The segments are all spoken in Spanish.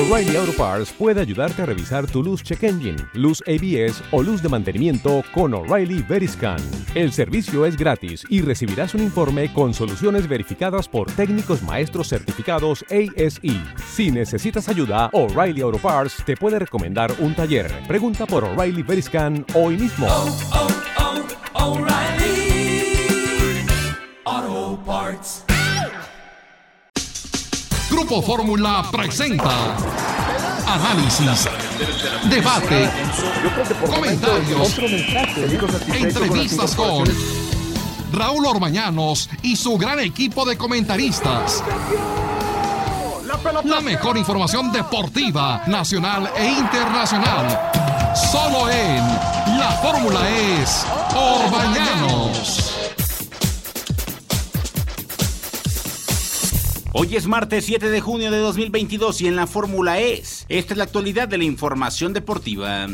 O'Reilly Auto Parts puede ayudarte a revisar tu luz check engine, luz ABS o luz de mantenimiento con O'Reilly Veriscan. El servicio es gratis y recibirás un informe con soluciones verificadas por técnicos maestros certificados ASE. Si necesitas ayuda, O'Reilly Auto Parts te puede recomendar un taller. Pregunta por O'Reilly Veriscan hoy mismo. O'Reilly Auto Parts. Grupo Fórmula presenta análisis, debate, comentarios, entrevistas con Raúl Orbañanos y su gran equipo de comentaristas. La mejor información deportiva, nacional e internacional. Solo en La Fórmula es Orbañanos. Hoy es martes 7 de junio de 2022 y en la Fórmula esta es la actualidad de la información deportiva.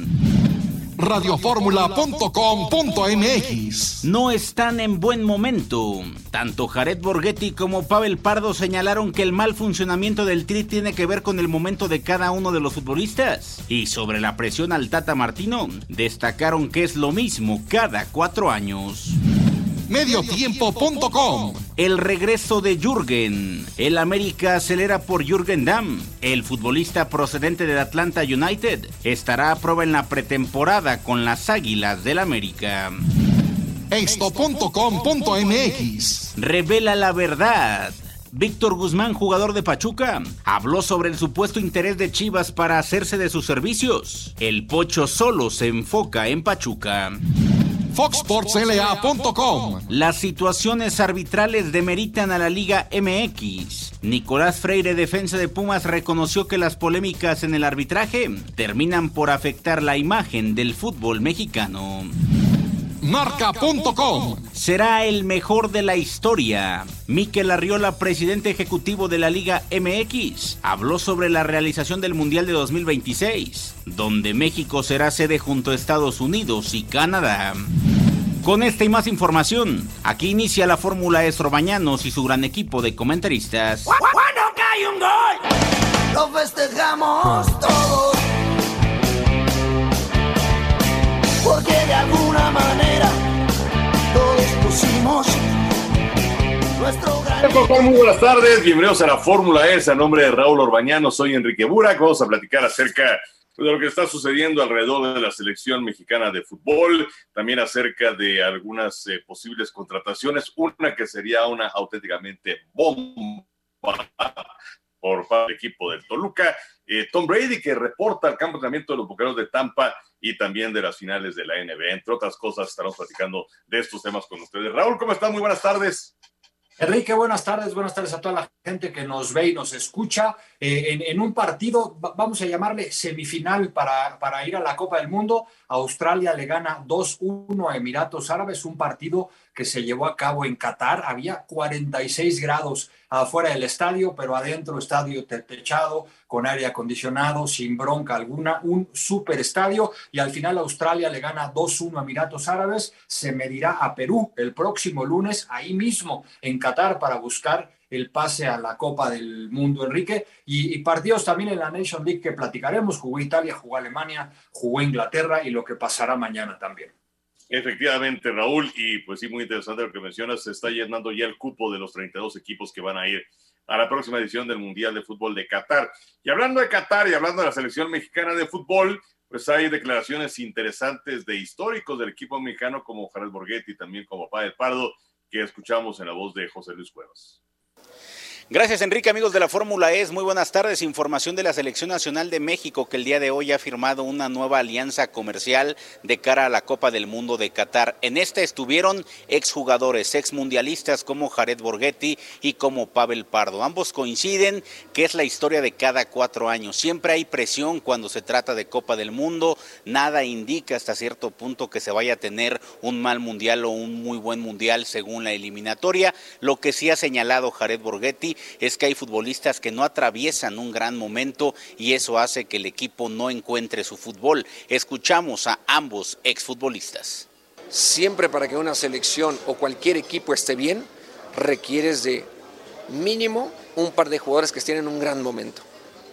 Radioformula.com.mx. No están en buen momento. Tanto Jared Borghetti como Pavel Pardo señalaron que el mal funcionamiento del Tri tiene que ver con el momento de cada uno de los futbolistas. Y sobre la presión al Tata Martino, destacaron que es lo mismo cada 4 años. Mediotiempo.com. El regreso de Jürgen. El América acelera por Jürgen Damm. El futbolista procedente del Atlanta United estará a prueba en la pretemporada con las Águilas del América. Esto.com.mx. Revela la verdad. Víctor Guzmán, jugador de Pachuca, habló sobre el supuesto interés de Chivas para hacerse de sus servicios. El Pocho solo se enfoca en Pachuca. FoxSportsLA.com. Las situaciones arbitrales demeritan a la Liga MX. Nicolás Freire, defensa de Pumas, reconoció que las polémicas en el arbitraje terminan por afectar la imagen del fútbol mexicano. Marca.com. Será el mejor de la historia. Mikel Arriola, presidente ejecutivo de la Liga MX, habló sobre la realización del Mundial de 2026, donde México será sede junto a Estados Unidos y Canadá. Con esta y más información, aquí inicia la Fórmula es Orbañanos y su gran equipo de comentaristas. Cuando cae un gol, lo festejamos todos, porque de alguna manera todos pusimos nuestro gran... Muy buenas tardes, bienvenidos a la Fórmula a nombre de Raúl Orbañanos, soy Enrique Burak. Vamos a platicar acerca de lo que está sucediendo alrededor de la selección mexicana de fútbol, también acerca de algunas posibles contrataciones, una que sería una auténticamente bomba por parte del equipo del Toluca, Tom Brady, que reporta al campo de entrenamiento de los Bucaneros de Tampa y también de las finales de la NBA. Entre otras cosas, estaremos platicando de estos temas con ustedes. Raúl, ¿cómo están? Muy buenas tardes. Enrique, buenas tardes a toda la gente que nos ve y nos escucha. En un partido, vamos a llamarle semifinal para ir a la Copa del Mundo, Australia le gana 2-1 a Emiratos Árabes, un partido que se llevó a cabo en Qatar. Había 46 grados afuera del estadio, pero adentro estadio techado, con aire acondicionado, sin bronca alguna, un super estadio, y al final Australia le gana 2-1 a Emiratos Árabes. Se medirá a Perú el próximo lunes, ahí mismo en Qatar, para buscar el pase a la Copa del Mundo, Enrique, y partidos también en la Nation League que platicaremos. Jugó Italia, jugó Alemania, jugó Inglaterra, y lo que pasará mañana también. Efectivamente, Raúl, y pues sí, muy interesante lo que mencionas. Se está llenando ya el cupo de los 32 equipos que van a ir a la próxima edición del Mundial de Fútbol de Qatar. Y hablando de Qatar y hablando de la selección mexicana de fútbol, pues hay declaraciones interesantes de históricos del equipo mexicano como Jared Borghetti y también como Pavel Pardo, que escuchamos en la voz de José Luis Cuevas. Gracias, Enrique. Amigos de la Fórmula muy buenas tardes. Información de la Selección Nacional de México, que el día de hoy ha firmado una nueva alianza comercial de cara a la Copa del Mundo de Qatar. En esta estuvieron exjugadores, exmundialistas como Jared Borghetti y como Pavel Pardo. Ambos coinciden que es la historia de cada 4 años. Siempre hay presión cuando se trata de Copa del Mundo. Nada indica hasta cierto punto que se vaya a tener un mal mundial o un muy buen mundial según la eliminatoria. Lo que sí ha señalado Jared Borghetti es que hay futbolistas que no atraviesan un gran momento y eso hace que el equipo no encuentre su fútbol. Escuchamos a ambos exfutbolistas. Siempre para que una selección o cualquier equipo esté bien, requieres de mínimo un par de jugadores que estén en un gran momento.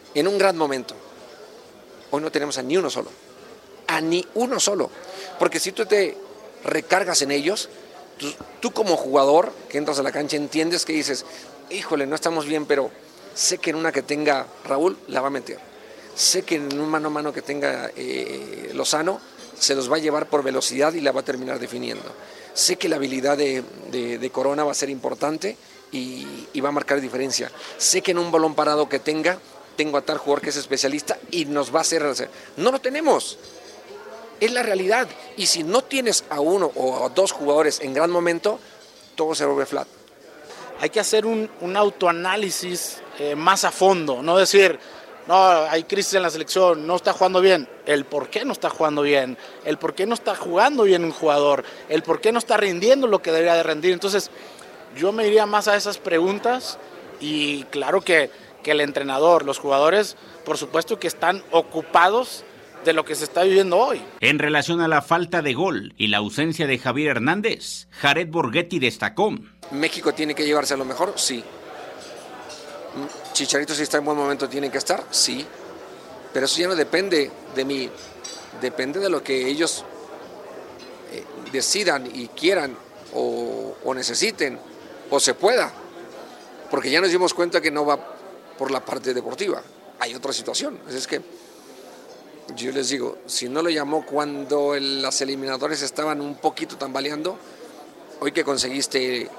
en un gran momento. Hoy no tenemos a ni uno solo. A ni uno solo. Porque si tú te recargas en ellos, tú como jugador que entras a la cancha entiendes que dices, híjole, no estamos bien, pero sé que en una que tenga Raúl la va a meter. Sé que en un mano a mano que tenga Lozano se los va a llevar por velocidad y la va a terminar definiendo. Sé que la habilidad de Corona va a ser importante y va a marcar diferencia. Sé que en un balón parado que tengo a tal jugador que es especialista y nos va a hacer. No lo tenemos. Es la realidad. Y si no tienes a uno o a dos jugadores en gran momento, todo se vuelve flat. Hay que hacer un autoanálisis más a fondo, no decir, no, hay crisis en la selección, no está jugando bien. El por qué no está jugando bien, el por qué no está jugando bien un jugador, el por qué no está rindiendo lo que debería de rendir. Entonces, yo me iría más a esas preguntas y claro que el entrenador, los jugadores, por supuesto que están ocupados de lo que se está viviendo hoy. En relación a la falta de gol y la ausencia de Javier Hernández, Jared Borghetti destacó. ¿México tiene que llevarse a lo mejor? Sí. ¿Chicharito si está en buen momento tiene que estar? Sí. Pero eso ya no depende de mí. Depende de lo que ellos decidan y quieran o necesiten o se pueda. Porque ya nos dimos cuenta que no va por la parte deportiva. Hay otra situación. Es que yo les digo, si no lo llamó cuando las eliminatorias estaban un poquito tambaleando, hoy que conseguiste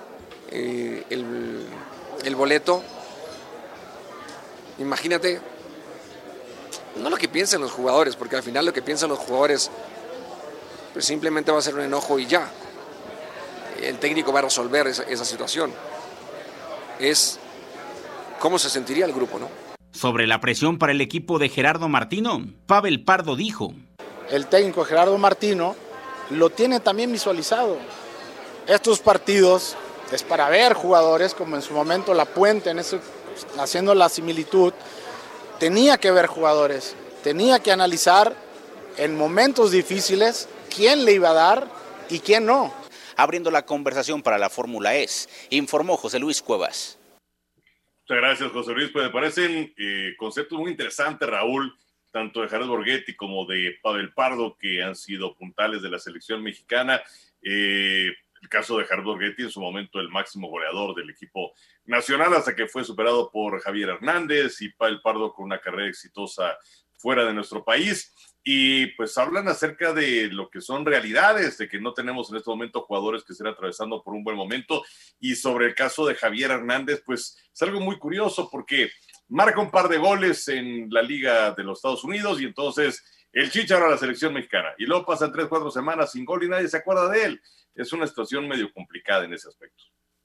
el boleto, imagínate, no lo que piensen los jugadores, porque al final lo que piensan los jugadores pues simplemente va a ser un enojo y ya. El técnico va a resolver esa situación. Es cómo se sentiría el grupo, ¿no? Sobre la presión para el equipo de Gerardo Martino, Pavel Pardo dijo. El técnico Gerardo Martino lo tiene también visualizado. Estos partidos es para ver jugadores, como en su momento La Puente, haciendo la similitud, tenía que ver jugadores, tenía que analizar en momentos difíciles quién le iba a dar y quién no. Abriendo la conversación para la Fórmula E, informó José Luis Cuevas. Muchas gracias, José Luis. Pues me parecen conceptos muy interesantes, Raúl, tanto de Jared Borghetti como de Pavel Pardo, que han sido puntales de la selección mexicana. El caso de Jared Borghetti, en su momento el máximo goleador del equipo nacional, hasta que fue superado por Javier Hernández, y Pavel Pardo con una carrera exitosa fuera de nuestro país. Y pues hablan acerca de lo que son realidades, de que no tenemos en este momento jugadores que estén atravesando por un buen momento. Y sobre el caso de Javier Hernández, pues es algo muy curioso porque marca un par de goles en la Liga de los Estados Unidos y entonces el Chícharo a la selección mexicana. Y luego pasan 3-4 semanas sin gol y nadie se acuerda de él. Es una situación medio complicada en ese aspecto.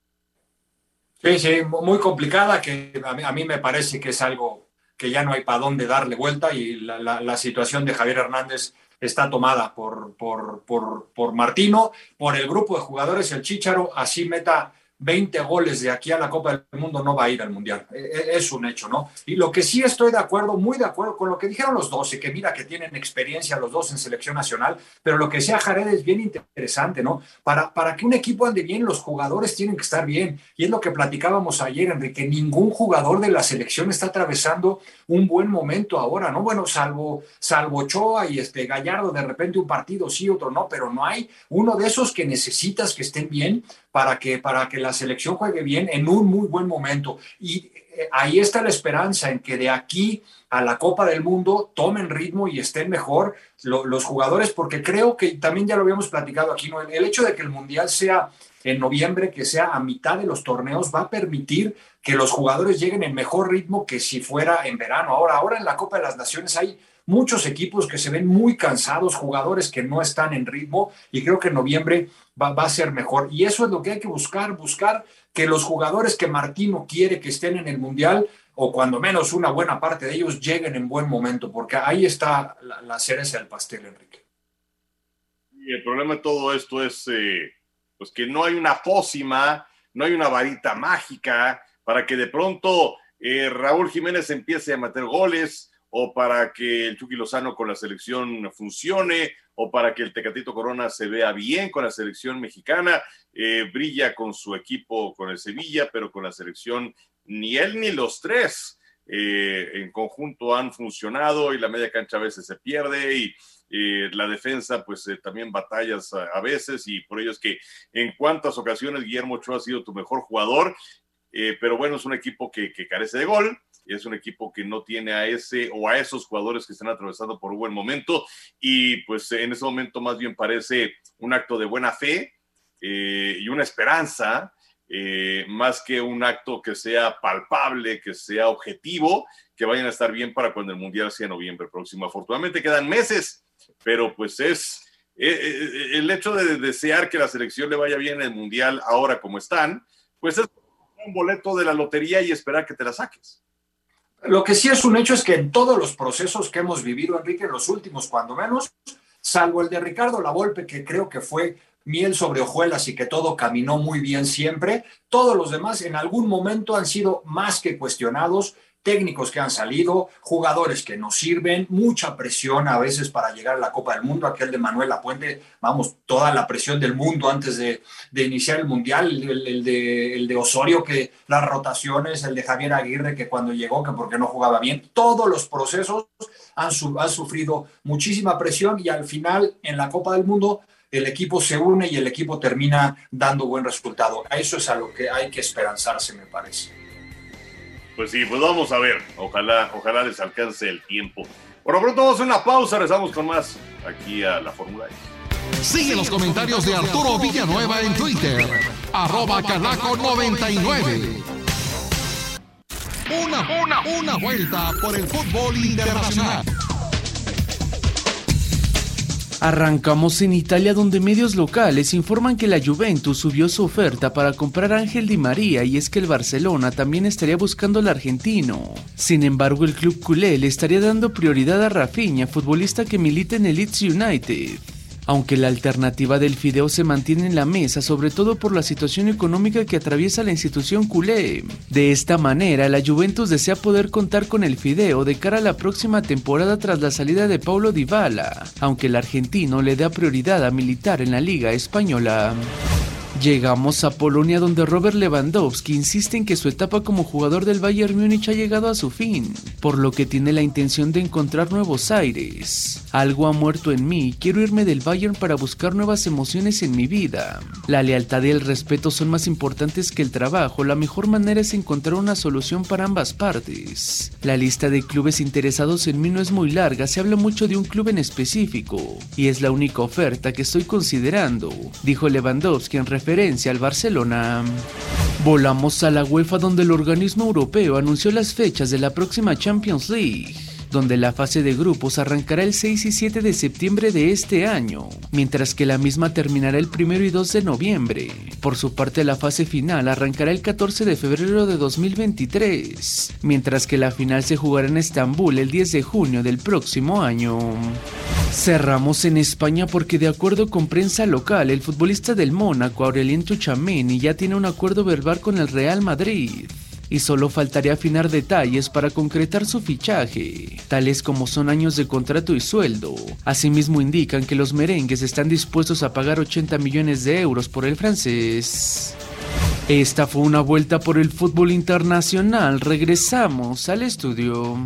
Sí, muy complicada, que a mí me parece que es algo que ya no hay para dónde darle vuelta, y la situación de Javier Hernández está tomada por Martino, por el grupo de jugadores. El Chícharo, así meta 20 goles de aquí a la Copa del Mundo, no va a ir al Mundial. Es un hecho, ¿no? Y lo que sí estoy de acuerdo, muy de acuerdo con lo que dijeron los dos, y que mira que tienen experiencia los dos en selección nacional, pero lo que sea Jared es bien interesante, ¿no? Para que un equipo ande bien, los jugadores tienen que estar bien. Y es lo que platicábamos ayer, Enrique. Ningún jugador de la selección está atravesando un buen momento ahora, ¿no? Bueno, salvo Ochoa y Gallardo, de repente un partido sí, otro no, pero no hay uno de esos que necesitas que estén bien para que la selección juegue bien en un muy buen momento. Y ahí está la esperanza en que de aquí a la Copa del Mundo tomen ritmo y estén mejor los jugadores, porque creo que también ya lo habíamos platicado aquí, ¿no? El hecho de que el Mundial sea en noviembre, que sea a mitad de los torneos, va a permitir que los jugadores lleguen en mejor ritmo que si fuera en verano. Ahora en la Copa de las Naciones hay muchos equipos que se ven muy cansados, jugadores que no están en ritmo, y creo que en noviembre va a ser mejor. Y eso es lo que hay que buscar que los jugadores que Martino quiere que estén en el Mundial, o cuando menos una buena parte de ellos, lleguen en buen momento, porque ahí está la cereza del pastel, Enrique. Y el problema de todo esto es pues que no hay una pócima, no hay una varita mágica para que de pronto Raúl Jiménez empiece a meter goles, o para que el Chucky Lozano con la selección funcione, o para que el Tecatito Corona se vea bien con la selección mexicana. Brilla con su equipo, con el Sevilla, pero con la selección ni él ni los tres en conjunto han funcionado y la media cancha a veces se pierde y la defensa pues también batallas a veces, y por ello es que en cuántas ocasiones Guillermo Ochoa ha sido tu mejor jugador, pero bueno, es un equipo que carece de gol, es un equipo que no tiene a ese o a esos jugadores que están atravesando por un buen momento, y pues en ese momento más bien parece un acto de buena fe y una esperanza, más que un acto que sea palpable, que sea objetivo, que vayan a estar bien para cuando el Mundial sea en noviembre próximo. Afortunadamente quedan meses, pero pues es el hecho de desear que la selección le vaya bien en el Mundial ahora como están, pues es un boleto de la lotería y esperar que te la saques. Lo que sí es un hecho es que en todos los procesos que hemos vivido, Enrique, en los últimos, cuando menos, salvo el de Ricardo Lavolpe, que creo que fue miel sobre hojuelas y que todo caminó muy bien siempre, todos los demás en algún momento han sido más que cuestionados, técnicos que han salido, jugadores que no sirven, mucha presión a veces para llegar a la Copa del Mundo, aquel de Manuel Lapuente, vamos, toda la presión del mundo antes de iniciar el Mundial, el de Osorio, que las rotaciones, el de Javier Aguirre, que cuando llegó, que porque no jugaba bien, todos los procesos han sufrido muchísima presión y al final en la Copa del Mundo el equipo se une y el equipo termina dando buen resultado. A eso es a lo que hay que esperanzarse, me parece. Pues sí, pues vamos a ver. Ojalá les alcance el tiempo. Por lo pronto vamos a hacer una pausa, regresamos con más aquí a la Fórmula E. Sigue los comentarios de Arturo Villanueva en Twitter, @Calaco99. Una vuelta por el fútbol internacional. Arrancamos en Italia, donde medios locales informan que la Juventus subió su oferta para comprar a Ángel Di María, y es que el Barcelona también estaría buscando al argentino. Sin embargo, el club culé le estaría dando prioridad a Rafinha, futbolista que milita en el Leeds United. Aunque la alternativa del Fideo se mantiene en la mesa, sobre todo por la situación económica que atraviesa la institución culé. De esta manera, la Juventus desea poder contar con el Fideo de cara a la próxima temporada tras la salida de Paulo Dybala, aunque el argentino le da prioridad a militar en la Liga Española. Llegamos a Polonia, donde Robert Lewandowski insiste en que su etapa como jugador del Bayern Múnich ha llegado a su fin, por lo que tiene la intención de encontrar nuevos aires. Algo ha muerto en mí, quiero irme del Bayern para buscar nuevas emociones en mi vida. La lealtad y el respeto son más importantes que el trabajo, la mejor manera es encontrar una solución para ambas partes. La lista de clubes interesados en mí no es muy larga, se habla mucho de un club en específico, y es la única oferta que estoy considerando, dijo Lewandowski en referencia al Barcelona. Volamos a la UEFA, donde el organismo europeo anunció las fechas de la próxima Champions League, donde la fase de grupos arrancará el 6 y 7 de septiembre de este año, mientras que la misma terminará el 1 y 2 de noviembre. Por su parte, la fase final arrancará el 14 de febrero de 2023, mientras que la final se jugará en Estambul el 10 de junio del próximo año. Cerramos en España porque, de acuerdo con prensa local, el futbolista del Mónaco, Aurélien Tchouaméni, ya tiene un acuerdo verbal con el Real Madrid y solo faltaría afinar detalles para concretar su fichaje, tales como son años de contrato y sueldo. Asimismo, indican que los merengues están dispuestos a pagar 80 millones de euros por el francés. Esta fue una vuelta por el fútbol internacional. Regresamos al estudio.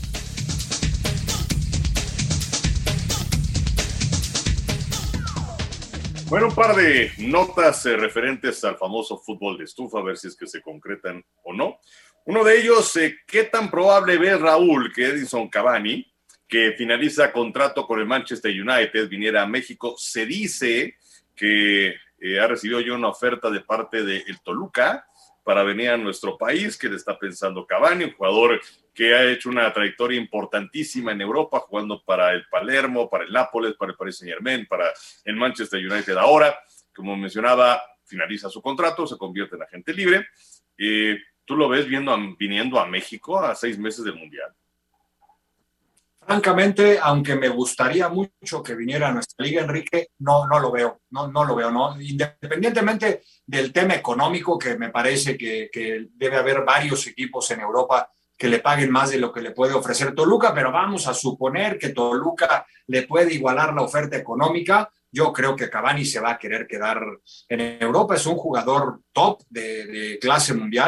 Bueno, un par de notas referentes al famoso fútbol de estufa, a ver si es que se concretan o no. Uno de ellos, ¿qué tan probable ves, Raúl, que Edinson Cavani, que finaliza contrato con el Manchester United, viniera a México? Se dice que ha recibido ya una oferta de parte del Toluca para venir a nuestro país, que le está pensando Cavani, un jugador que ha hecho una trayectoria importantísima en Europa, jugando para el Palermo, para el Nápoles, para el Paris Saint-Germain, para el Manchester United ahora. Como mencionaba, finaliza su contrato, se convierte en agente libre. ¿Tú lo ves viniendo a México a 6 meses del Mundial? Francamente, aunque me gustaría mucho que viniera a nuestra liga, Enrique, no lo veo, no lo veo, ¿no? Independientemente del tema económico, que me parece que debe haber varios equipos en Europa que le paguen más de lo que le puede ofrecer Toluca, pero vamos a suponer que Toluca le puede igualar la oferta económica. Yo creo que Cavani se va a querer quedar en Europa, es un jugador top de clase mundial.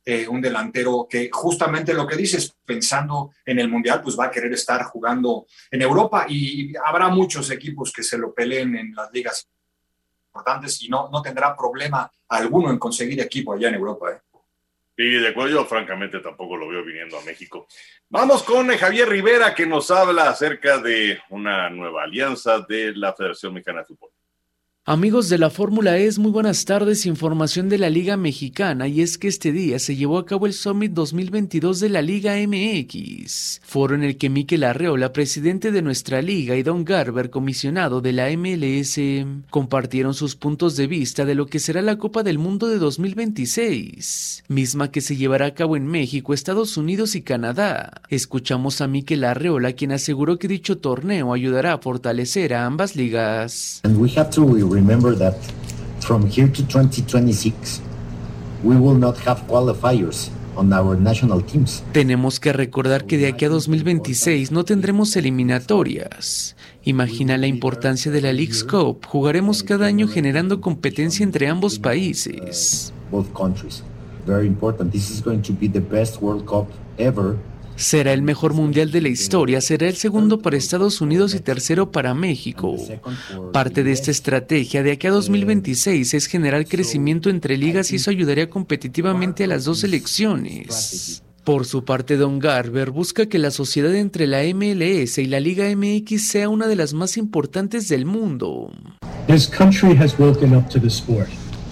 un delantero que justamente lo que dices, pensando en el Mundial, pues va a querer estar jugando en Europa y habrá muchos equipos que se lo peleen en las ligas importantes y no tendrá problema alguno en conseguir equipo allá en Europa. Sí, de acuerdo, yo francamente tampoco lo veo viniendo a México. Vamos con Javier Rivera, que nos habla acerca de una nueva alianza de la Federación Mexicana de Fútbol. Amigos de la Fórmula E, muy buenas tardes, información de la Liga Mexicana, y es que este día se llevó a cabo el Summit 2022 de la Liga MX, foro en el que Mikel Arreola, presidente de nuestra liga, y Don Garber, comisionado de la MLS, compartieron sus puntos de vista de lo que será la Copa del Mundo de 2026, misma que se llevará a cabo en México, Estados Unidos y Canadá. Escuchamos a Mikel Arreola, quien aseguró que dicho torneo ayudará a fortalecer a ambas ligas. Remember that from here to 2026, we will not have qualifiers on our national teams. Tenemos que recordar que de aquí a 2026 no tendremos eliminatorias. Imagina la importancia de la Leagues Cup. Jugaremos cada año generando competencia entre ambos países. Both countries. Very important. This is going to be the best World Cup ever. Será el mejor mundial de la historia, será el segundo para Estados Unidos y tercero para México. Parte de esta estrategia de aquí a 2026 es generar crecimiento entre ligas y eso ayudaría competitivamente a las dos selecciones. Por su parte, Don Garber busca que la sociedad entre la MLS y la Liga MX sea una de las más importantes del mundo. This country has woken up to the sport,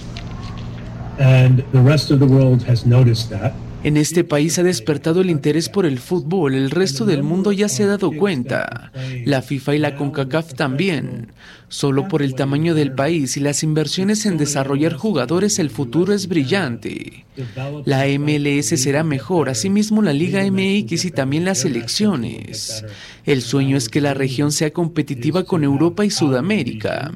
and the rest of the world has noticed that. En este país ha despertado el interés por el fútbol, el resto del mundo ya se ha dado cuenta, la FIFA y la CONCACAF también. Solo por el tamaño del país y las inversiones en desarrollar jugadores el futuro es brillante. La MLS será mejor, asimismo la Liga MX y también las selecciones. El sueño es que la región sea competitiva con Europa y Sudamérica.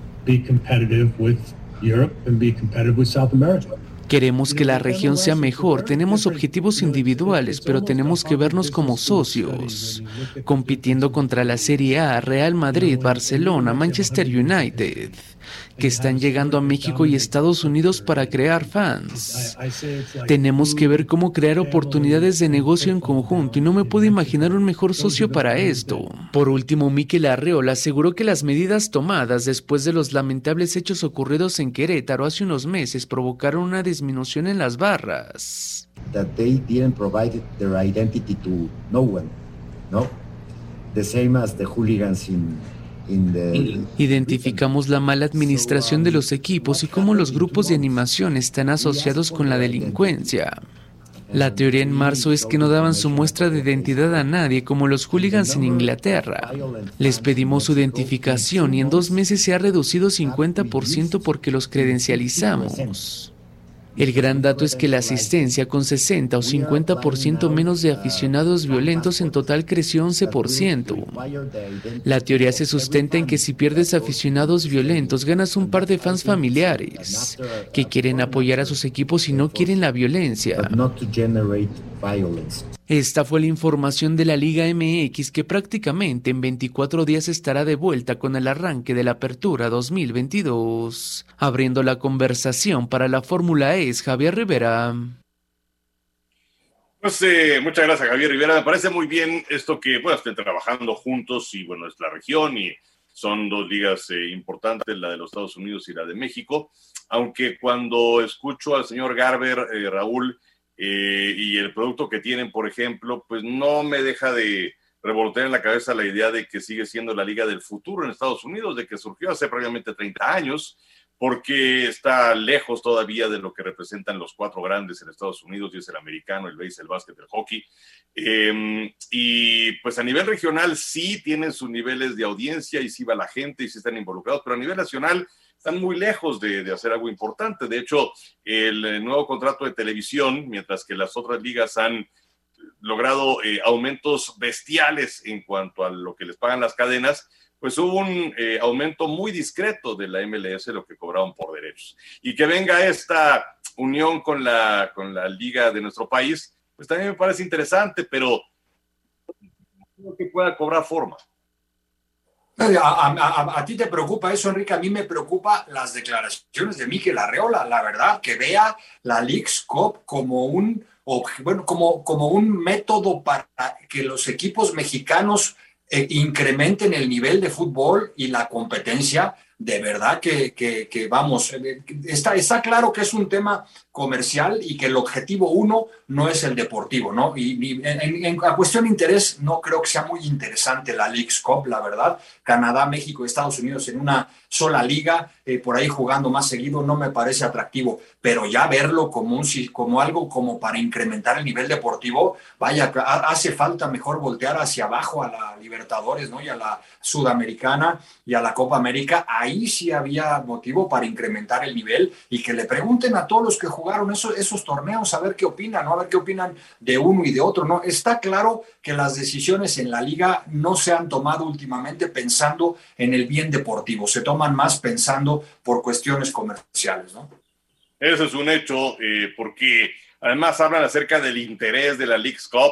Queremos que la región sea mejor, tenemos objetivos individuales, pero tenemos que vernos como socios, compitiendo contra la Serie A, Real Madrid, Barcelona, Manchester United, que están llegando a México y Estados Unidos para crear fans. Tenemos que ver cómo crear oportunidades de negocio en conjunto y no me puedo imaginar un mejor socio para esto. Por último, Mikel Arreola aseguró que las medidas tomadas después de los lamentables hechos ocurridos en Querétaro hace unos meses provocaron una disminución en las barras. That they didn't provide their identity to no one, no? The same as the hooligans in Identificamos la mala administración de los equipos y cómo los grupos de animación están asociados con la delincuencia. La teoría en marzo es que no daban su muestra de identidad a nadie, como los hooligans en Inglaterra. Les pedimos su identificación y en 2 meses se ha reducido 50% porque los credencializamos. El gran dato es que la asistencia, con 60 o 50% menos de aficionados violentos, en total creció 11%. La teoría se sustenta en que si pierdes aficionados violentos, ganas un par de fans familiares que quieren apoyar a sus equipos y no quieren la violencia. Esta fue la información de la Liga MX, que prácticamente en 24 días estará de vuelta con el arranque de la Apertura 2022. Abriendo la conversación para la Fórmula E, Javier Rivera. Pues muchas gracias, Javier Rivera. Me parece muy bien esto que estén trabajando juntos y es la región y son 2 ligas importantes, la de los Estados Unidos y la de México. Aunque cuando escucho al señor Garber, Raúl, y el producto que tienen, por ejemplo, pues no me deja de revolotear en la cabeza la idea de que sigue siendo la liga del futuro en Estados Unidos, de que surgió hace prácticamente 30 años, porque está lejos todavía de lo que representan los 4 grandes en Estados Unidos, y es el americano, el béisbol, el básquet, el hockey. Y pues a nivel regional sí tienen sus niveles de audiencia y sí va la gente y sí están involucrados, pero a nivel nacional están muy lejos de hacer algo importante. De hecho, el nuevo contrato de televisión, mientras que las otras ligas han logrado aumentos bestiales en cuanto a lo que les pagan las cadenas, pues hubo un aumento muy discreto de la MLS, lo que cobraban por derechos. Y que venga esta unión con la liga de nuestro país, pues también me parece interesante, pero no creo que pueda cobrar forma. A ti te preocupa eso, Enrique. A mí me preocupa las declaraciones de Mikel Arreola. La verdad, que vea la Leagues Cup como como un método para que los equipos mexicanos incrementen el nivel de fútbol y la competencia. De verdad que vamos, está claro que es un tema comercial y que el objetivo uno no es el deportivo, ¿no? Y en cuestión de interés, no creo que sea muy interesante la Leagues Cup, la verdad. Canadá, México y Estados Unidos en una sola liga, por ahí jugando más seguido, no me parece atractivo, pero ya verlo como algo como para incrementar el nivel deportivo, vaya, hace falta mejor voltear hacia abajo a la Libertadores, ¿no? Y a la Sudamericana y a la Copa América. Ahí sí había motivo para incrementar el nivel y que le pregunten a todos los que jugaron esos torneos a ver qué opinan, ¿no? A ver qué opinan de uno y de otro, ¿no? Está claro que las decisiones en la liga no se han tomado últimamente pensando en el bien deportivo, se toman más pensando por cuestiones comerciales, ¿no? Eso es un hecho, porque además hablan acerca del interés de la Leagues Cup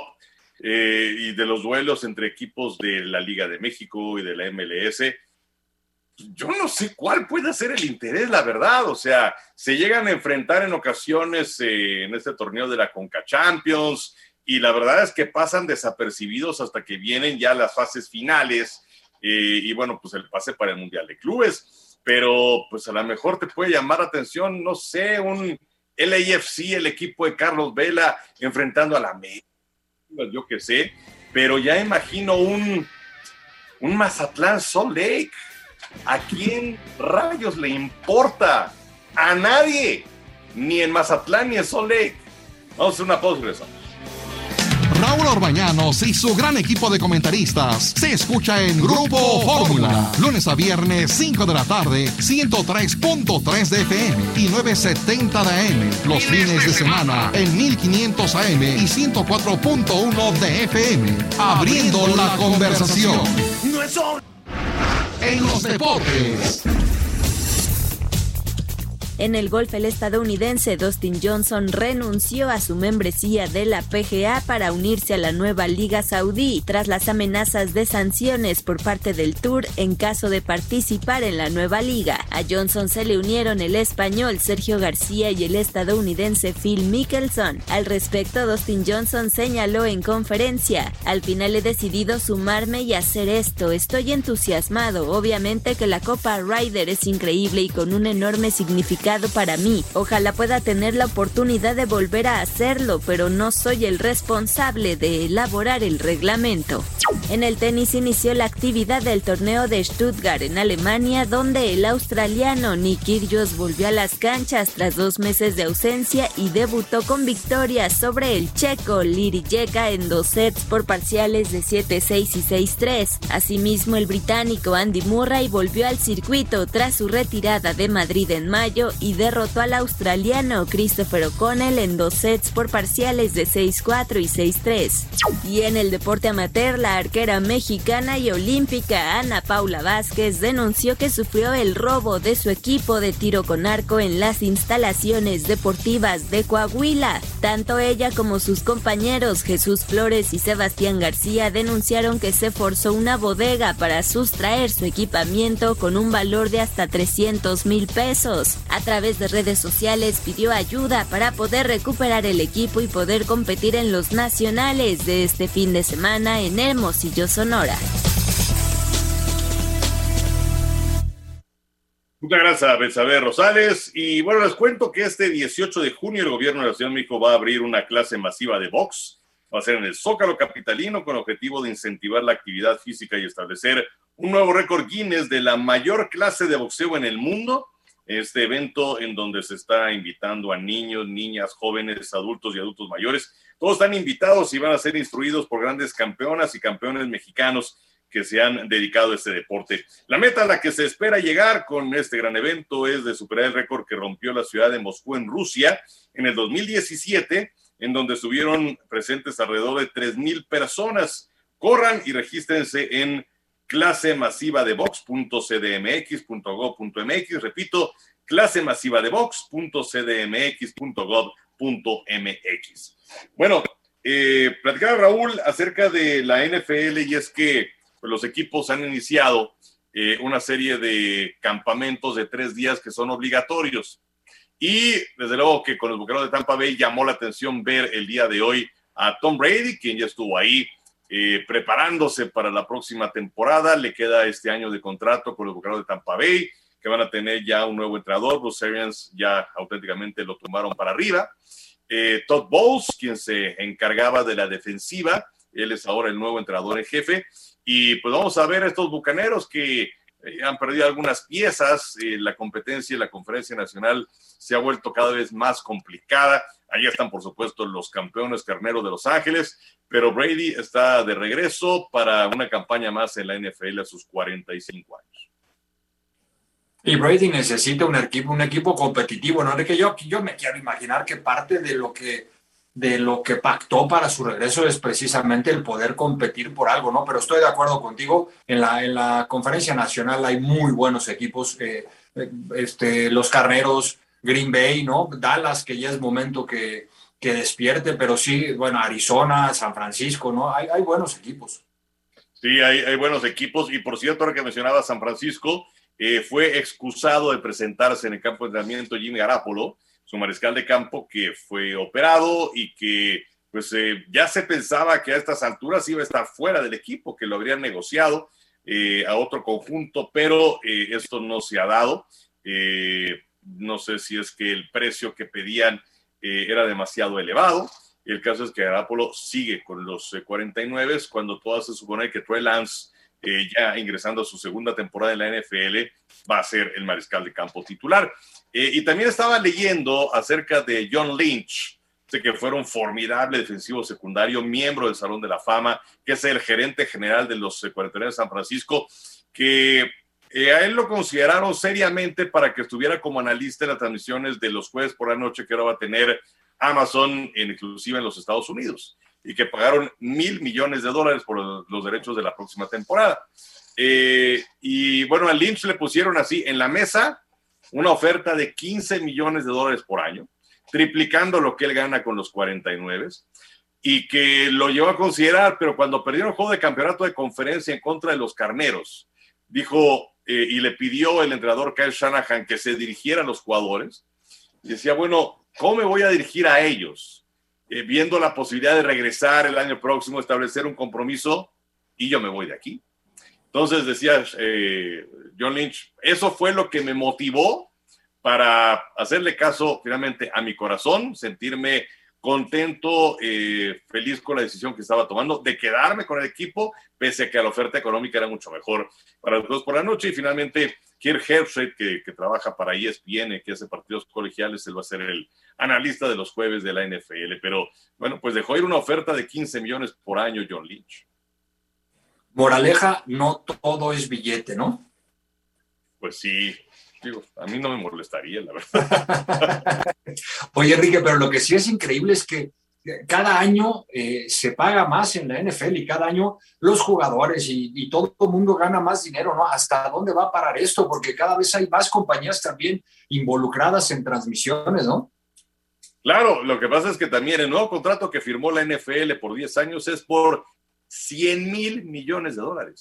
y de los duelos entre equipos de la Liga de México y de la MLS. Yo no sé cuál puede ser el interés, la verdad. O sea, se llegan a enfrentar en ocasiones en este torneo de la Conca Champions y la verdad es que pasan desapercibidos hasta que vienen ya las fases finales y bueno, pues el pase para el Mundial de Clubes. Pero pues a lo mejor te puede llamar la atención, no sé, un LAFC, el equipo de Carlos Vela, enfrentando a la América, yo qué sé. Pero ya imagino un Mazatlán Salt Lake. ¿A quién rayos le importa? A nadie. Ni en Mazatlán ni en Salt Lake. Vamos a hacer una pausa y regresamos. Raúl Orbañanos y su gran equipo de comentaristas se escucha en Grupo Fórmula. Lunes a viernes, 5 de la tarde, 103.3 de FM y 970 de AM. Los fines de semana en 1500 AM y 104.1 de FM. Abriendo la conversación. No es solo en los deportes. En el golf, el estadounidense Dustin Johnson renunció a su membresía de la PGA para unirse a la nueva Liga Saudí tras las amenazas de sanciones por parte del Tour en caso de participar en la nueva liga. A Johnson se le unieron el español Sergio García y el estadounidense Phil Mickelson. Al respecto, Dustin Johnson señaló en conferencia: "Al final he decidido sumarme y hacer esto. Estoy entusiasmado. Obviamente que la Copa Ryder es increíble y con un enorme significado para mí. Ojalá pueda tener la oportunidad de volver a hacerlo, pero no soy el responsable de elaborar el reglamento". En el tenis inició la actividad del torneo de Stuttgart en Alemania, donde el australiano Nick Kyrgios volvió a las canchas tras 2 meses de ausencia y debutó con victoria sobre el checo Liri Jeka en 2 sets por parciales de 7-6 y 6-3. Asimismo, el británico Andy Murray volvió al circuito tras su retirada de Madrid en mayo y derrotó al australiano Christopher O'Connell en 2 sets por parciales de 6-4 y 6-3. Y en el deporte amateur, la arquera mexicana y olímpica Ana Paula Vázquez denunció que sufrió el robo de su equipo de tiro con arco en las instalaciones deportivas de Coahuila. Tanto ella como sus compañeros Jesús Flores y Sebastián García denunciaron que se forzó una bodega para sustraer su equipamiento con un valor de hasta 300,000 pesos. A través de redes sociales pidió ayuda para poder recuperar el equipo y poder competir en los nacionales de este fin de semana en Hermosillo, Sonora. Muchas gracias a Betsabe Rosales. Y bueno, les cuento que este 18 de junio el gobierno de la Ciudad de México va a abrir una clase masiva de box. Va a ser en el Zócalo capitalino con el objetivo de incentivar la actividad física y establecer un nuevo récord Guinness de la mayor clase de boxeo en el mundo. Este evento en donde se está invitando a niños, niñas, jóvenes, adultos y adultos mayores. Todos están invitados y van a ser instruidos por grandes campeonas y campeones mexicanos que se han dedicado a este deporte. La meta a la que se espera llegar con este gran evento es de superar el récord que rompió la ciudad de Moscú en Rusia en el 2017, en donde estuvieron presentes alrededor de 3,000 personas. Corran y regístrense en clasemasivadebox.cdmx.gov.mx. Repito, clasemasivadebox.cdmx.gov.mx. Bueno, platicaba Raúl acerca de la NFL y es que pues, los equipos han iniciado una serie de campamentos de 3 días que son obligatorios. Y desde luego que con los Bucaneros de Tampa Bay llamó la atención ver el día de hoy a Tom Brady, quien ya estuvo ahí preparándose para la próxima temporada. Le queda este año de contrato con los Bucaneros de Tampa Bay, que van a tener ya un nuevo entrenador. Bruce Arians ya auténticamente lo tomaron para arriba. Todd Bowles, quien se encargaba de la defensiva, él es ahora el nuevo entrenador en jefe. Y pues vamos a ver a estos Bucaneros que han perdido algunas piezas. La competencia en la Conferencia Nacional se ha vuelto cada vez más complicada. Ahí están, por supuesto, los campeones carneros de Los Ángeles, pero Brady está de regreso para una campaña más en la NFL a sus 45 años. Y Brady necesita un equipo competitivo, ¿no? De que yo me quiero imaginar que parte de lo que pactó para su regreso es precisamente el poder competir por algo, ¿no? Pero estoy de acuerdo contigo, en la Conferencia Nacional hay muy buenos equipos, los Carneros, Green Bay, ¿no? Dallas, que ya es momento que despierte, pero sí, bueno, Arizona, San Francisco, ¿no? Hay buenos equipos. Sí, hay buenos equipos, y por cierto, ahora que mencionaba San Francisco, fue excusado de presentarse en el campo de entrenamiento Jimmy Garoppolo, su mariscal de campo, que fue operado y que pues ya se pensaba que a estas alturas iba a estar fuera del equipo, que lo habrían negociado a otro conjunto, pero esto no se ha dado. No sé si es que el precio que pedían era demasiado elevado. El caso es que Garoppolo sigue con los 49 cuando todo se supone que Trey Lance, ya ingresando a su segunda temporada en la NFL, va a ser el mariscal de campo titular. Y también estaba leyendo acerca de John Lynch, que fuera un formidable defensivo secundario, miembro del Salón de la Fama, que es el gerente general de los 49 de San Francisco, que a él lo consideraron seriamente para que estuviera como analista en las transmisiones de los jueves por la noche que ahora va a tener Amazon, inclusive en los Estados Unidos, y que pagaron $1,000 millones por los derechos de la próxima temporada. Y bueno, a Lynch le pusieron así en la mesa una oferta de $15 millones por año, triplicando lo que él gana con los 49, y que lo llevó a considerar, pero cuando perdieron el juego de campeonato de conferencia en contra de los Carneros, dijo, y le pidió el entrenador Kyle Shanahan que se dirigiera a los jugadores, y decía, bueno, ¿cómo me voy a dirigir a ellos? Viendo la posibilidad de regresar el año próximo, establecer un compromiso, y yo me voy de aquí. Entonces decía John Lynch, eso fue lo que me motivó para hacerle caso finalmente a mi corazón, sentirme contento, feliz con la decisión que estaba tomando de quedarme con el equipo, pese a que la oferta económica era mucho mejor para los juegos por la noche. Y finalmente Kirk Herbstreit, que trabaja para ESPN, que hace partidos colegiales, él va a ser el analista de los jueves de la NFL. Pero bueno, pues dejó ir una oferta de $15 millones por año John Lynch. Moraleja, no todo es billete, ¿no? Pues sí. Digo, a mí no me molestaría, la verdad. Oye, Enrique, pero lo que sí es increíble es que cada año se paga más en la NFL y cada año los jugadores y todo el mundo gana más dinero, ¿no? ¿Hasta dónde va a parar esto? Porque cada vez hay más compañías también involucradas en transmisiones, ¿no? Claro, lo que pasa es que también el nuevo contrato que firmó la NFL por 10 años es por $100,000 millones.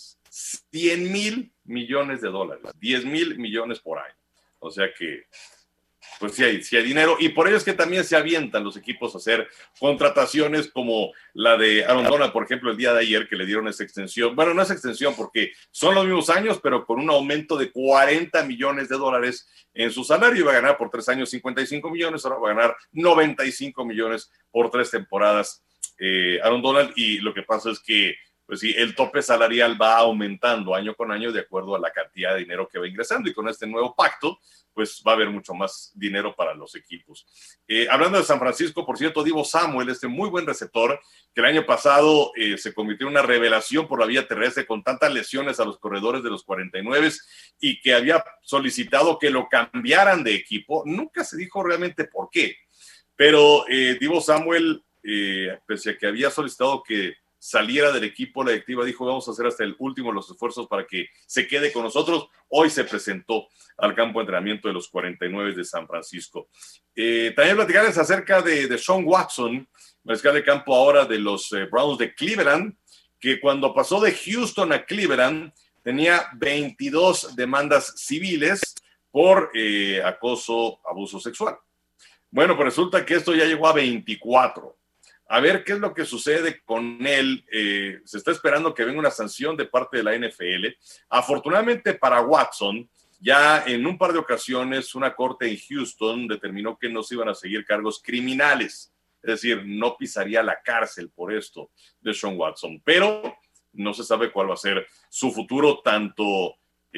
$100,000 millones, $10,000 millones por año. O sea que, pues sí hay dinero, y por ello es que también se avientan los equipos a hacer contrataciones como la de Aaron Donald, por ejemplo, el día de ayer, que le dieron esa extensión. Bueno, no es extensión porque son los mismos años, pero con un aumento de $40 millones en su salario. Iba a ganar por 3 años 55 millones, ahora va a ganar 95 millones por 3 temporadas Aaron Donald. Y lo que pasa es que pues sí, el tope salarial va aumentando año con año de acuerdo a la cantidad de dinero que va ingresando, y con este nuevo pacto, pues va a haber mucho más dinero para los equipos. Hablando de San Francisco, por cierto, Deebo Samuel, este muy buen receptor, que el año pasado se convirtió en una revelación por la vía terrestre con tantas lesiones a los corredores de los 49 y que había solicitado que lo cambiaran de equipo. Nunca se dijo realmente por qué, pero Deebo Samuel, pese a que había solicitado que saliera del equipo, la directiva dijo, vamos a hacer hasta el último los esfuerzos para que se quede con nosotros. Hoy se presentó al campo de entrenamiento de los 49 de San Francisco. También platicarles acerca de Deshaun Watson, mariscal de campo ahora de los Browns de Cleveland, que cuando pasó de Houston a Cleveland, tenía 22 demandas civiles por acoso, abuso sexual. Bueno, pues resulta que esto ya llegó a 24. A ver qué es lo que sucede con él. Se está esperando que venga una sanción de parte de la NFL. Afortunadamente para Watson, ya en un par de ocasiones una corte en Houston determinó que no se iban a seguir cargos criminales. Es decir, no pisaría la cárcel por esto de Sean Watson. Pero no se sabe cuál va a ser su futuro, tanto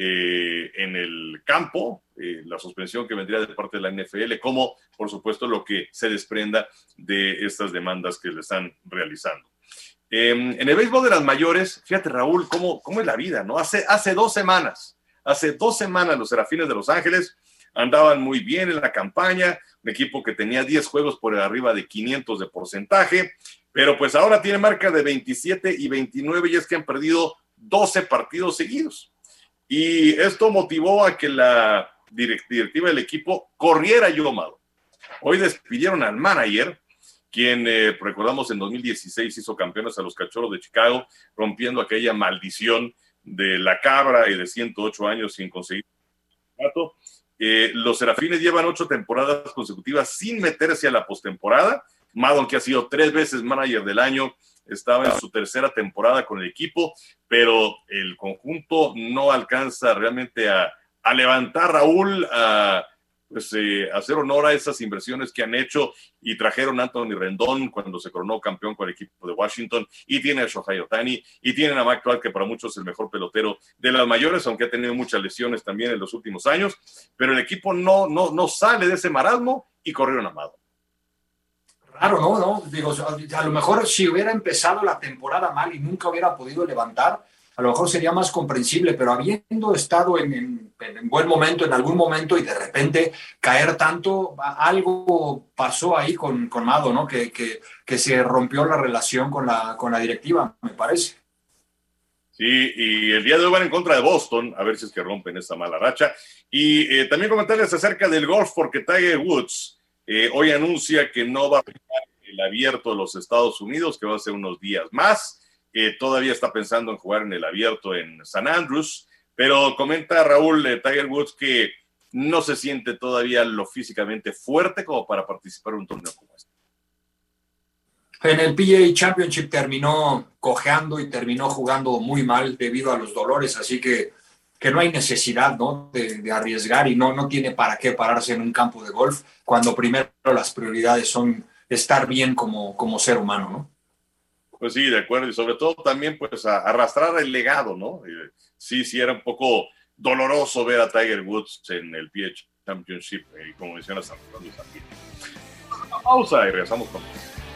en el campo, la suspensión que vendría de parte de la NFL, como por supuesto lo que se desprenda de estas demandas que le están realizando. En el béisbol de las mayores, fíjate Raúl, cómo es la vida, ¿no? Hace 2 semanas los Serafines de Los Ángeles andaban muy bien en la campaña, un equipo que tenía 10 juegos por arriba de 500 de porcentaje, pero pues ahora tiene marca de 27 y 29 y es que han perdido 12 partidos seguidos. Y esto motivó a que la directiva del equipo corriera a Joe Maddon. Hoy despidieron al manager, quien recordamos en 2016 hizo campeones a los Cachorros de Chicago, rompiendo aquella maldición de la cabra y de 108 años sin conseguir un campeonato. Los Serafines llevan 8 temporadas consecutivas sin meterse a la postemporada. Maddon, que ha sido 3 veces manager del año, estaba en su 3ª temporada con el equipo, pero el conjunto no alcanza realmente a levantar, Raúl, a hacer honor a esas inversiones que han hecho, y trajeron a Anthony Rendón cuando se coronó campeón con el equipo de Washington, y tiene a Shohei Ohtani, y tienen a Mac Trout, que para muchos es el mejor pelotero de las mayores, aunque ha tenido muchas lesiones también en los últimos años, pero el equipo no sale de ese marasmo y corrieron a Maddon. Raro, ¿no? Digo, a lo mejor si hubiera empezado la temporada mal y nunca hubiera podido levantar, a lo mejor sería más comprensible, pero habiendo estado en buen momento, en algún momento, y de repente caer tanto, algo pasó ahí con Maddon, ¿no? Que se rompió la relación con la directiva, me parece. Sí, y el día de hoy van en contra de Boston, a ver si es que rompen esta mala racha. Y también comentarles acerca del golf, porque Tiger Woods hoy anuncia que no va a jugar el Abierto de los Estados Unidos, que va a ser unos días más. Todavía está pensando en jugar en el Abierto en San Andrews, pero comenta Raúl Tiger Woods que no se siente todavía lo físicamente fuerte como para participar en un torneo como este. En el PGA Championship terminó cojeando y terminó jugando muy mal debido a los dolores, así que no hay necesidad, ¿no? de arriesgar, y no tiene para qué pararse en un campo de golf cuando primero las prioridades son estar bien como ser humano, ¿no? Pues sí, de acuerdo, y sobre todo también pues arrastrar el legado, ¿no? Sí, era un poco doloroso ver a Tiger Woods en el PGA Championship, como mencionas, arrastrando esa piel. Una pausa y regresamos con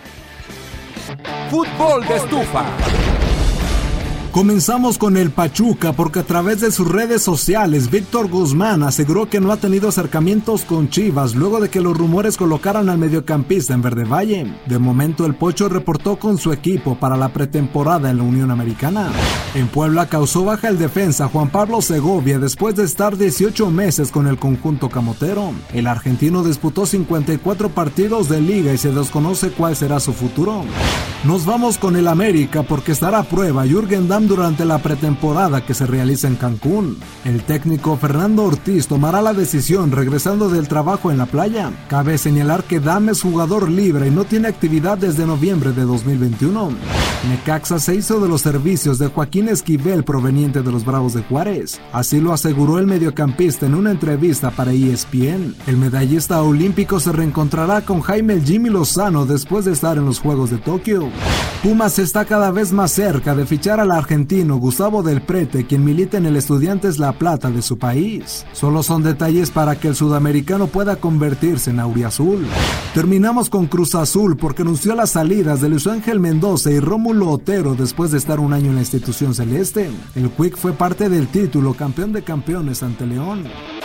Fútbol de estufa. Comenzamos con el Pachuca porque a través de sus redes sociales Víctor Guzmán aseguró que no ha tenido acercamientos con Chivas luego de que los rumores colocaran al mediocampista en Verde Valle. De momento el Pocho reportó con su equipo para la pretemporada en la Unión Americana. En Puebla causó baja el defensa Juan Pablo Segovia después de estar 18 meses con el conjunto camotero. El argentino disputó 54 partidos de liga y se desconoce cuál será su futuro. Nos vamos con el América porque estará a prueba Jürgen Damm durante la pretemporada que se realiza en Cancún. El técnico Fernando Ortiz tomará la decisión regresando del trabajo en la playa. Cabe señalar que Damm es jugador libre y no tiene actividad desde noviembre de 2021. Necaxa se hizo de los servicios de Joaquín Esquivel proveniente de los Bravos de Juárez. Así lo aseguró el mediocampista en una entrevista para ESPN. El medallista olímpico se reencontrará con Jaime el Jimmy Lozano después de estar en los Juegos de Tokio. Pumas está cada vez más cerca de fichar al argentino Gustavo Del Prete, quien milita en el Estudiantes La Plata de su país. Solo son detalles para que el sudamericano pueda convertirse en auriazul. Terminamos con Cruz Azul porque anunció las salidas de Luis Ángel Mendoza y Rómulo Otero después de estar un año en la institución celeste. El Quick fue parte del título campeón de campeones ante León.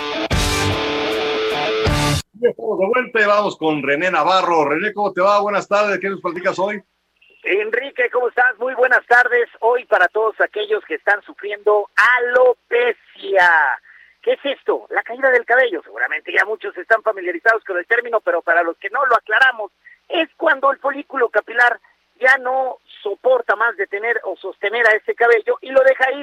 Estamos de vuelta y vamos con René Navarro. René, ¿cómo te va? Buenas tardes. ¿Qué nos platicas hoy? Enrique, ¿cómo estás? Muy buenas tardes. Hoy para todos aquellos que están sufriendo alopecia. ¿Qué es esto? La caída del cabello. Seguramente ya muchos están familiarizados con el término, pero para los que no lo aclaramos, es cuando el folículo capilar ya no soporta más de tener o sostener a ese cabello y lo deja ir.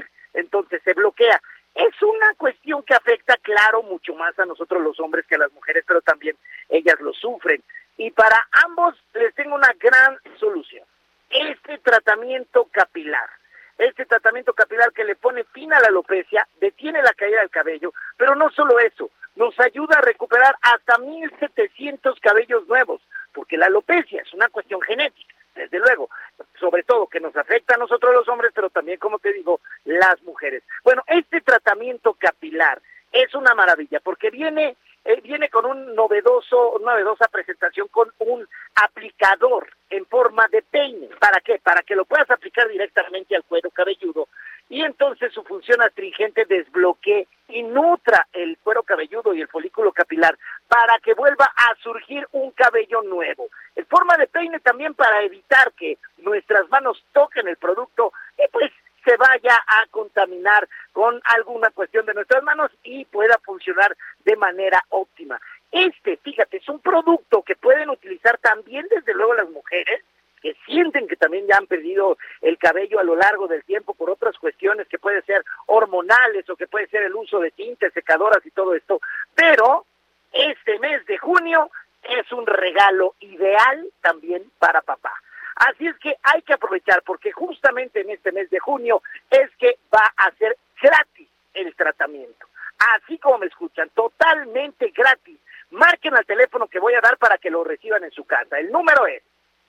entonces se bloquea. Es una cuestión que afecta, claro, mucho más a nosotros los hombres que a las mujeres, pero también ellas lo sufren. Y para ambos les tengo una gran solución. Este tratamiento capilar que le pone fin a la alopecia, detiene la caída del cabello, pero no solo eso, nos ayuda a recuperar hasta 1,700 cabellos nuevos, porque la alopecia es una cuestión genética, desde luego, sobre todo que nos afecta a nosotros los hombres, pero también, como te digo, las mujeres. Bueno, este tratamiento capilar es una maravilla, porque viene con una novedosa presentación con un aplicador en forma de peine. ¿Para qué? Para que lo puedas aplicar directamente al cuero cabelludo y entonces su función astringente desbloquee y nutra el cuero cabelludo y el folículo capilar para que vuelva a surgir un cabello nuevo. En forma de peine también para evitar que nuestras manos toquen el producto y pues se vaya a contaminar con alguna cuestión de nuestras manos y pueda funcionar de manera óptima. Fíjate, es un producto que pueden utilizar también desde luego las mujeres que sienten que también ya han perdido el cabello a lo largo del tiempo por otras cuestiones que pueden ser hormonales o que puede ser el uso de tintes, secadoras y todo esto, pero este mes de junio es un regalo ideal también para papá. Así es que hay que aprovechar porque justamente en este mes de junio es que va a ser gratis el tratamiento. Así como me escuchan, totalmente gratis. Marquen al teléfono que voy a dar para que lo reciban en su casa. El número es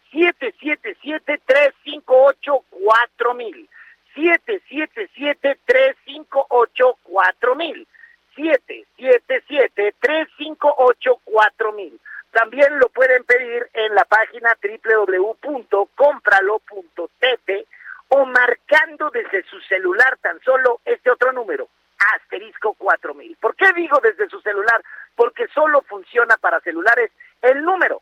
777-358-4000. 777-358-4000. 777-358-4000. También lo pueden pedir en la página www.compralo.tv o marcando desde su celular tan solo este otro número, *4000. ¿Por qué digo desde su celular? Porque solo funciona para celulares el número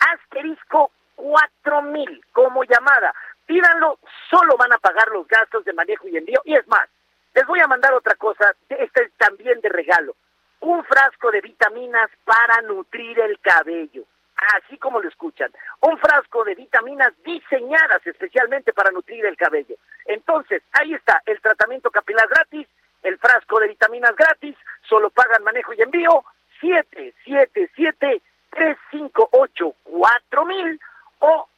*4000 como llamada. Pídanlo, solo van a pagar los gastos de manejo y envío. Y es más, les voy a mandar otra cosa, este es también de regalo. Un frasco de vitaminas para nutrir el cabello, así como lo escuchan, un frasco de vitaminas diseñadas especialmente para nutrir el cabello. Entonces, ahí está, el tratamiento capilar gratis, el frasco de vitaminas gratis, solo pagan manejo y envío, 777-358-4000 o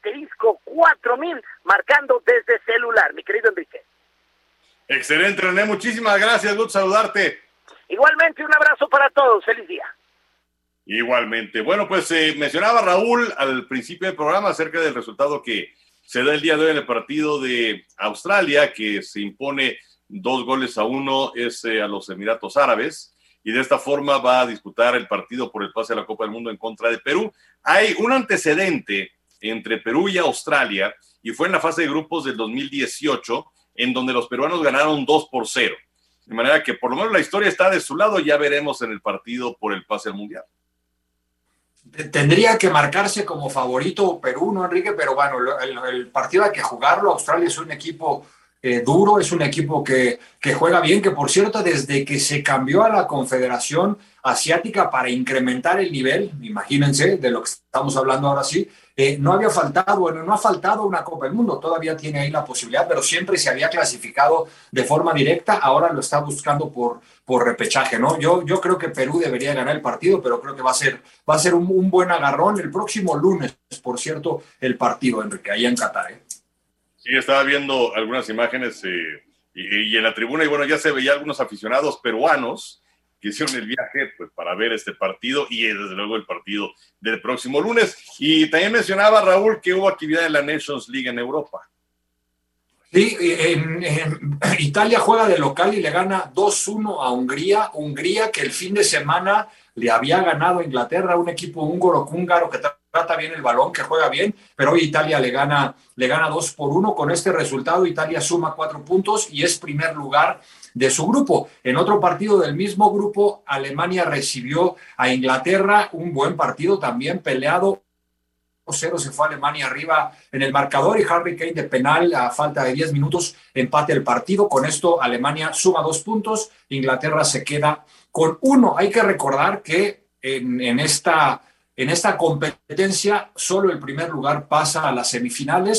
*4000, marcando desde celular, mi querido Enrique. Excelente, René, muchísimas gracias, gusto saludarte. Igualmente, un abrazo para todos. Feliz día. Igualmente. Bueno, pues mencionaba Raúl al principio del programa acerca del resultado que se da el día de hoy en el partido de Australia, que se impone 2-1 a los Emiratos Árabes, y de esta forma va a disputar el partido por el pase a la Copa del Mundo en contra de Perú. Hay un antecedente entre Perú y Australia, y fue en la fase de grupos del 2018, en donde los peruanos ganaron 2-0. De manera que por lo menos la historia está de su lado, ya veremos en el partido por el pase al Mundial. Tendría que marcarse como favorito Perú, ¿no, Enrique? Pero bueno, el partido hay que jugarlo. Australia es un equipo duro, es un equipo que juega bien, que por cierto, desde que se cambió a la Confederación Asiática para incrementar el nivel, imagínense, de lo que estamos hablando ahora sí, no ha faltado una Copa del Mundo, todavía tiene ahí la posibilidad, pero siempre se había clasificado de forma directa, ahora lo está buscando por repechaje, ¿no? Yo creo que Perú debería ganar el partido, pero creo que va a ser un buen agarrón el próximo lunes, por cierto, el partido, Enrique, ahí en Qatar, ¿eh? Sí, estaba viendo algunas imágenes y en la tribuna, y bueno, ya se veía algunos aficionados peruanos que hicieron el viaje pues, para ver este partido y desde luego el partido del próximo lunes. Y también mencionaba Raúl que hubo actividad en la Nations League en Europa. Sí, en Italia juega de local y le gana 2-1 a Hungría. Hungría que el fin de semana le había ganado a Inglaterra, un equipo húngaro que trata bien el balón, que juega bien, pero hoy Italia le gana 2-1. Con este resultado Italia suma 4 puntos y es primer lugar de su grupo. En otro partido del mismo grupo, Alemania recibió a Inglaterra, un buen partido también peleado. 0 se fue Alemania arriba en el marcador y Harry Kane de penal a falta de 10 minutos empate el partido. Con esto Alemania suma 2 puntos, Inglaterra se queda con 1. Hay que recordar que en esta competencia solo el primer lugar pasa a las semifinales.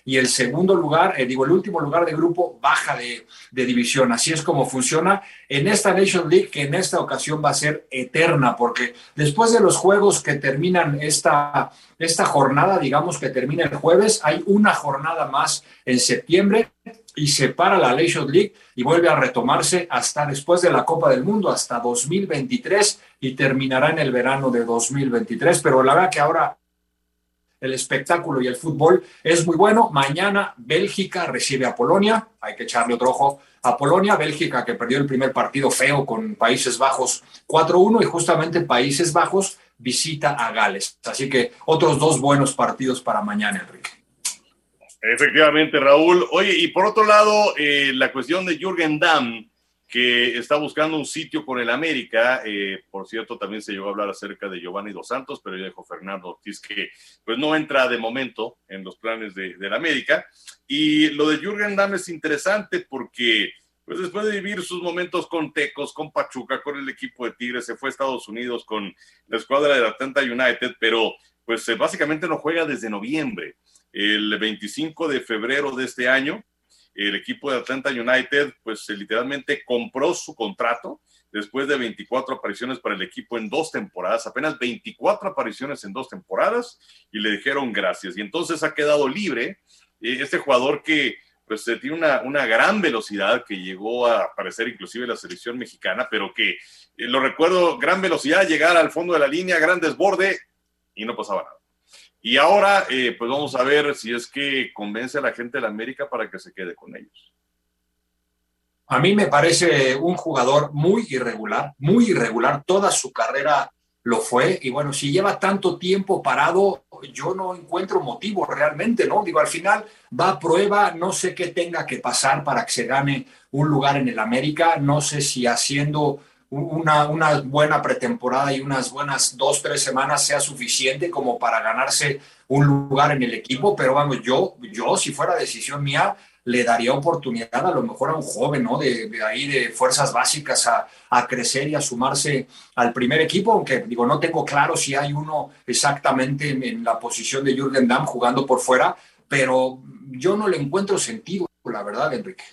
y el segundo lugar, el último lugar de grupo baja de división. Así es como funciona en esta Nations League, que en esta ocasión va a ser eterna, porque después de los juegos que terminan esta jornada, digamos que termina el jueves, hay una jornada más en septiembre y se para la Nations League y vuelve a retomarse hasta después de la Copa del Mundo, hasta 2023, y terminará en el verano de 2023. Pero la verdad que ahora el espectáculo y el fútbol es muy bueno. Mañana Bélgica recibe a Polonia, hay que echarle otro ojo a Polonia. Bélgica, que perdió el primer partido feo con Países Bajos 4-1, y justamente Países Bajos visita a Gales. Así que otros dos buenos partidos para mañana, Enrique. Efectivamente, Raúl. Oye, y por otro lado, la cuestión de Jürgen Damm, que está buscando un sitio con el América. Por cierto, también se llegó a hablar acerca de Giovanni Dos Santos, pero ya dijo Fernando Ortiz que pues no entra de momento en los planes del América. Y lo de Jürgen Damm es interesante porque pues después de vivir sus momentos con Tecos, con Pachuca, con el equipo de Tigres, se fue a Estados Unidos con la escuadra del Atlanta United, pero pues básicamente no juega desde noviembre. El 25 de febrero de este año, el equipo de Atlanta United, pues literalmente compró su contrato después de 24 apariciones para el equipo en 2 temporadas, apenas 24 apariciones en 2 temporadas, y le dijeron gracias. Y entonces ha quedado libre este jugador que pues tiene una gran velocidad, que llegó a aparecer inclusive en la selección mexicana, pero que, lo recuerdo, gran velocidad, llegar al fondo de la línea, gran desborde, y no pasaba nada. Y ahora, pues vamos a ver si es que convence a la gente de la América para que se quede con ellos. A mí me parece un jugador muy irregular, toda su carrera lo fue, y bueno, si lleva tanto tiempo parado, yo no encuentro motivo realmente, ¿no? Digo, al final va a prueba, no sé qué tenga que pasar para que se gane un lugar en el América, no sé si haciendo una buena pretemporada y unas buenas 2-3 semanas sea suficiente como para ganarse un lugar en el equipo, pero vamos, yo si fuera decisión mía, le daría oportunidad a lo mejor a un joven, ¿no? De ahí de fuerzas básicas a crecer y a sumarse al primer equipo, aunque digo, no tengo claro si hay uno exactamente en la posición de Jürgen Damm jugando por fuera, pero yo no le encuentro sentido, la verdad, Enrique.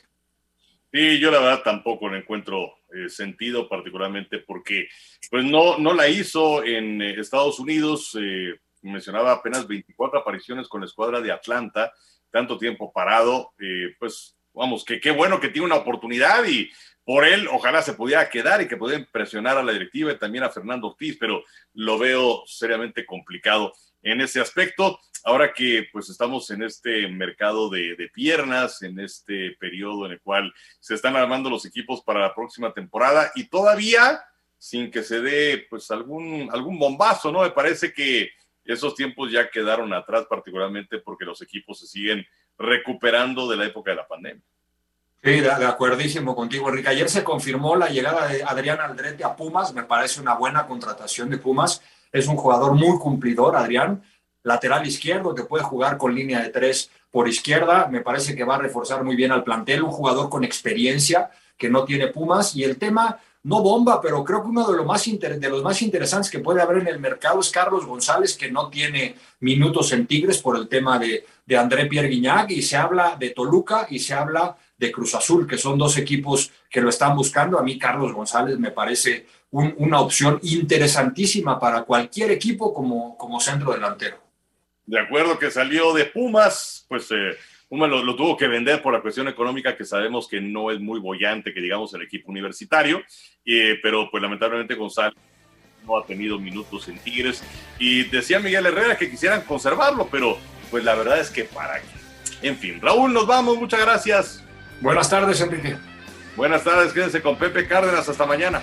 Sí, yo la verdad tampoco le encuentro sentido, particularmente porque pues no la hizo en Estados Unidos. Mencionaba apenas 24 apariciones con la escuadra de Atlanta, tanto tiempo parado. Pues vamos, que qué bueno que tiene una oportunidad, y por él ojalá se pudiera quedar y que pudiera presionar a la directiva y también a Fernando Ortiz, pero lo veo seriamente complicado en ese aspecto. Ahora que pues estamos en este mercado de piernas, en este periodo en el cual se están armando los equipos para la próxima temporada, y todavía sin que se dé pues algún bombazo, ¿no? Me parece que esos tiempos ya quedaron atrás, particularmente porque los equipos se siguen recuperando de la época de la pandemia. Sí, de acuerdísimo contigo, Enrique. Ayer se confirmó la llegada de Adrián Aldrete a Pumas. Me parece una buena contratación de Pumas. Es un jugador muy cumplidor, Adrián. Lateral izquierdo, que puede jugar con línea de 3 por izquierda. Me parece que va a reforzar muy bien al plantel. Un jugador con experiencia que no tiene Pumas. Y el tema, no bomba, pero creo que uno de los más interesantes que puede haber en el mercado es Carlos González, que no tiene minutos en Tigres por el tema de André Pierre Guignac. Y se habla de Toluca y se habla de Cruz Azul, que son 2 equipos que lo están buscando. A mí Carlos González me parece una opción interesantísima para cualquier equipo como centro delantero. De acuerdo, que salió de Pumas, pues Pumas lo tuvo que vender por la cuestión económica, que sabemos que no es muy boyante, que digamos el equipo universitario, pero pues lamentablemente González no ha tenido minutos en Tigres, y decía Miguel Herrera que quisieran conservarlo, pero pues la verdad es que para qué. En fin, Raúl, nos vamos, muchas gracias. Buenas tardes, Enrique. Buenas tardes, quédense con Pepe Cárdenas, hasta mañana.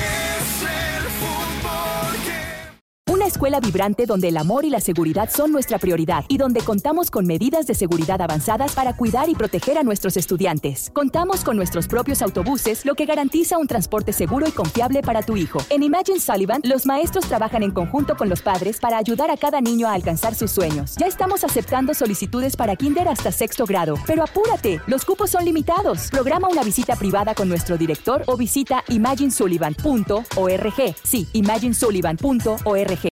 Una escuela vibrante donde el amor y la seguridad son nuestra prioridad y donde contamos con medidas de seguridad avanzadas para cuidar y proteger a nuestros estudiantes. Contamos con nuestros propios autobuses, lo que garantiza un transporte seguro y confiable para tu hijo. En Imagine Sullivan, los maestros trabajan en conjunto con los padres para ayudar a cada niño a alcanzar sus sueños. Ya estamos aceptando solicitudes para kinder hasta 6º grado, pero apúrate, los cupos son limitados. Programa una visita privada con nuestro director o visita imaginesullivan.org. Sí, imaginesullivan.org.